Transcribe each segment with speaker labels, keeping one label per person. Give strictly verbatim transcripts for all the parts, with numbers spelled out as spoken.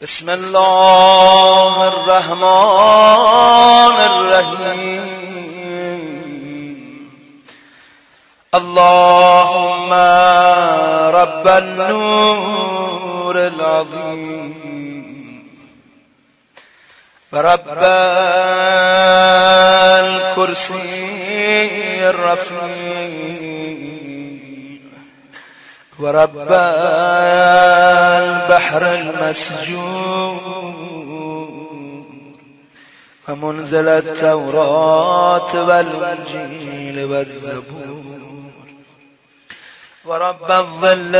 Speaker 1: بسم الله الرحمن الرحیم. اللهم رب النور العظیم و رب الكرسی الرفیع و رب البحر المسجور و منزل التوراة والانجیل والزبور و رب الظل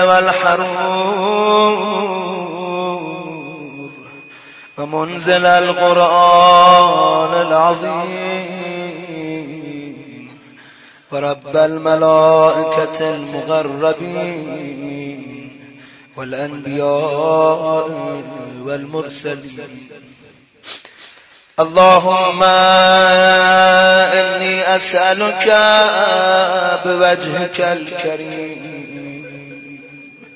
Speaker 1: والحرور و منزل القرآن العظیم و رب الملائكة المقربين والأنبياء والمرسلين. اللهم إني أسألك بوجهك الكريم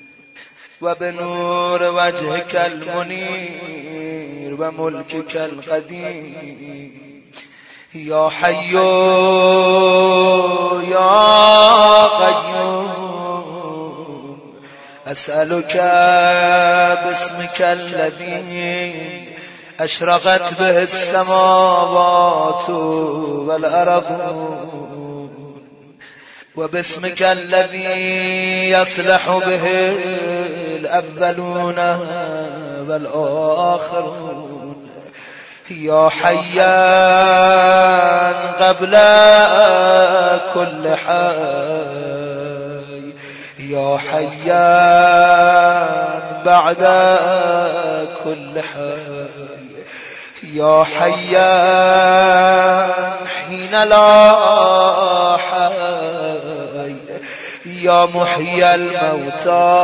Speaker 1: وبنور وجهك المنير وملكك القديم يا حي يا قيوم، أسألك باسمك الذي أشرقت به السماوات والأرض وباسمك الذي يصلح به الأولون والآخرون يا حيان قبل كل حي يا حيان بعد كل حي يا حيان حين لا حي يا محيي الموتى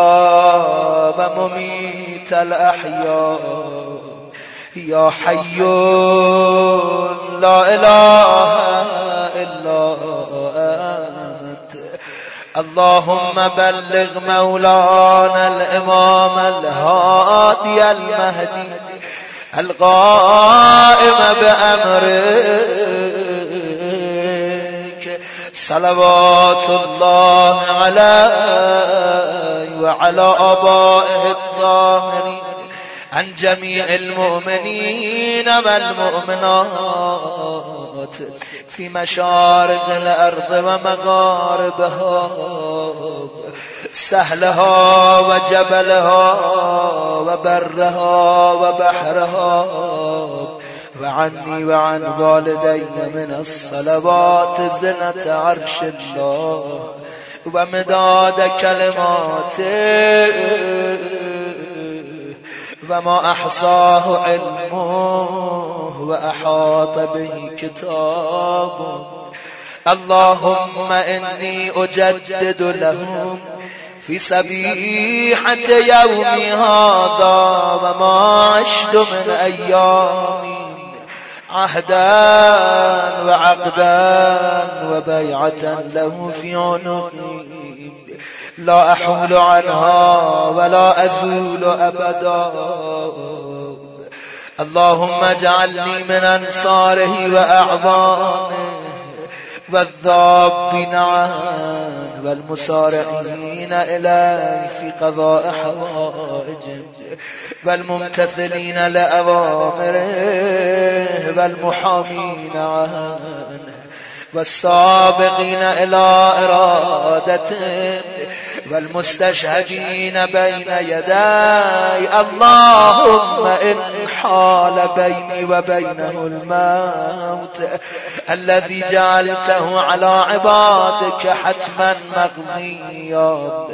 Speaker 1: ومميت الأحياء يا حي لا إله إلا أنت. اللهم بلغ مولانا الإمام الهادي المهدي القائم بأمرك صلوات الله عليه وعلى آبائه الطاهرين عن جميع المؤمنين والمؤمنات في مشارق الأرض ومغاربها سهلها وجبلها وبرها وبحرها وعني وعن والدي من الصلوات زنة عرش الله ومداد كلماته وما أحصاه علمه وأحاط به كتابه. اللهم إني أجدد لهم في سبيحة يومي هذا وما عشت من أيامي عهدا وعقدا وبيعة له في عنقي لا أحول عنها ولا أزول أبدا. اللهم اجعلني من أنصاره وأعضانه والذابين عنه والمسارعين إليه في قضاء حوائجه والممتثلين لأوامره والمحامين عنه والسابقين إلى إرادته والمستشهدين بين يدي. اللهم إن حال بيني وبينه الموت الذي جعلته على عبادك حتما مقضيا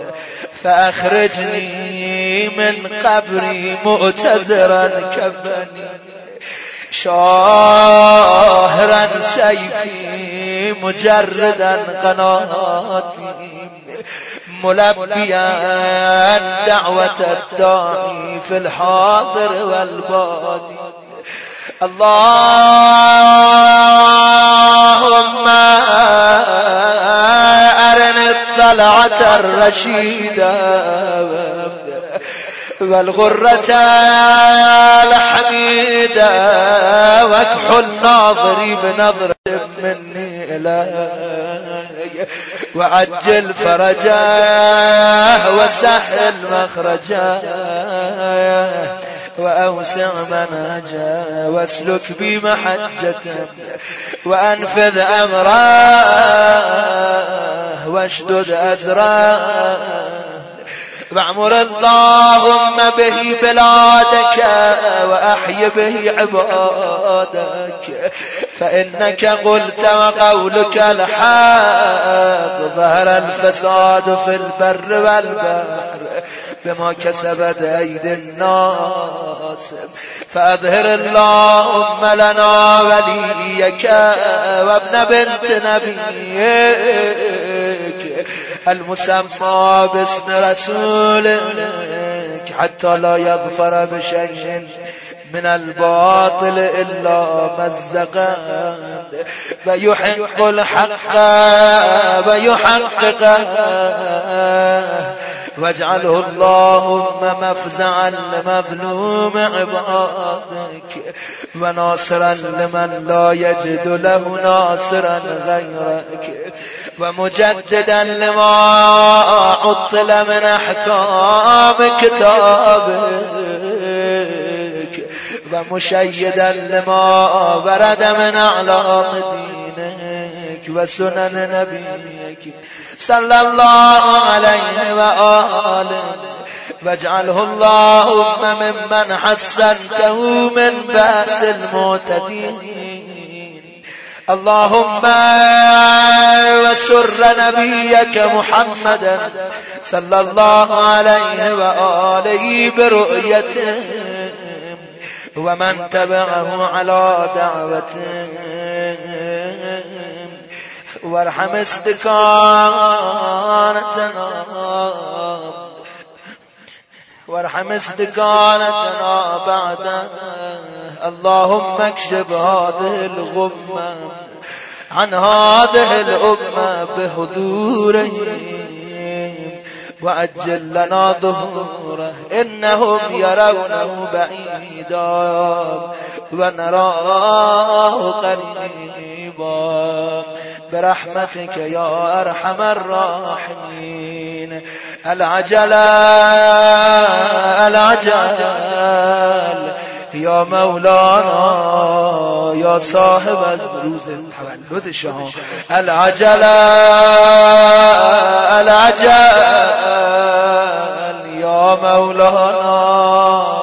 Speaker 1: فأخرجني من قبري مؤتذرا كفني شاهرا سيفي مجردا قناتي ملبيا دعوة الداعي في الحاضر والبادي. اللهم أرني الطلعة الرشيدة والغرة الحميدة واكحل ناظري بنظرة مني إلي وعجل فرجاه وسهل مخرجاه وأوسع منهجه واسلك بي محجته وأنفذ أمره واشدد أزره واعمر اللهم به بلادك وأحي به عبادك فإنك قلت وقولك الحق ظهر الفساد في البر والبحر بما كسبت أيدي الناس فأظهر اللهم لنا وليك وابن بنت نبيك المسمى باسم رسولك حتى لا يظفر بشيء من الباطل إلا مزقا ويحق الحق ويحققه واجعله اللهم مفزعا لمظلوم عبادك وناصرا لمن لا يجد له ناصرا غيرك ومجددا لما عطل من أحكام كتابك ومشيدا لما ورد من أعلام دينك وسنن نبيك صلى الله عليه وآله واجعله اللهم ممن حسنته من بأس المعتدين اللهم وسر نبيك محمدا صلى الله عليه وآله برؤيته ومن تبعه على دعوته وارحم استقامتنا وارحم استقامتنا بعد اللهم اكشف هذه الغمة عن هذه الأمة بحضورهم وأجل لنا ظهوره إنهم يرونه بعيدا ونراه قريبا برحمتك يا أرحم الراحمين العجل العجل يا مولانا يا صاحب روز التولد شاه العجل العجل يا مولانا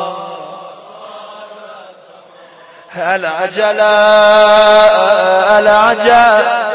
Speaker 1: العجل العجل